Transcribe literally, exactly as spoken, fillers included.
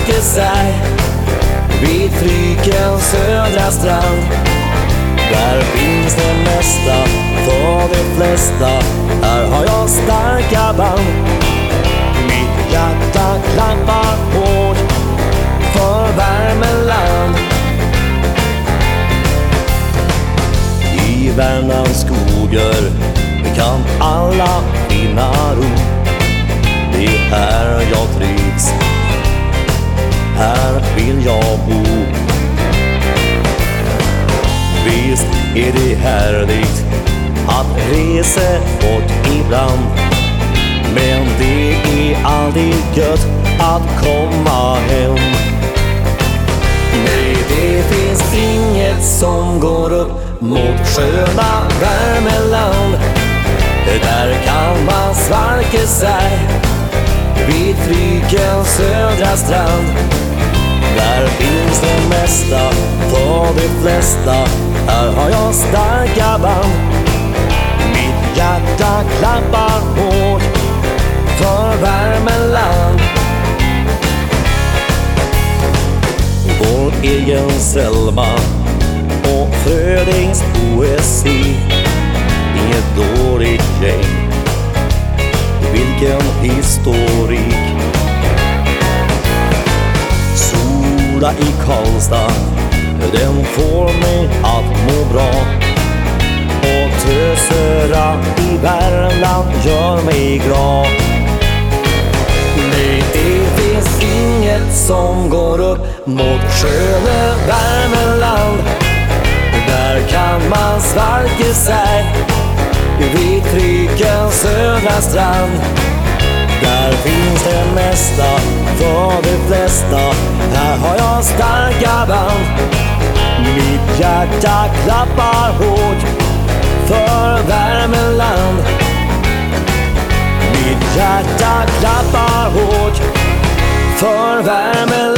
Svalkesberg vid Frykens södra strand. Där finns det mesta för de flesta. Här har jag starka band. Mitt hjärta klappar hårt för Värmeland. I Värmlands skogar kan alla finna ro. Det är här jag trivs, här vill jag bo. Visst är det härligt att resa bort ibland, men det är aldrig gött att komma hem. Nej, det finns inget som går upp mot sköna Värmeland. Där kan man Svalkesberg vid Frykens södra strand. Där finns det mesta för de flesta. Här har jag starka band. Mitt hjärta klappar hårt för Värmeland. Vår egen Selma och Frödings poesi. Inget dåligt gäng, vilken historik. Sola i Karlstad, den får mig att må bra. Och Tösera i Värmland gör mig glad. Nej, det finns inget som går upp mot sköna Värmeland. Där kan man Svalkesberg vid Frykens södra strand. Där finns det mesta för de flesta. Här har jag starka band. Mitt hjärta klappar hårt för Värmeland. Mitt hjärta klappar hårt för Värmeland.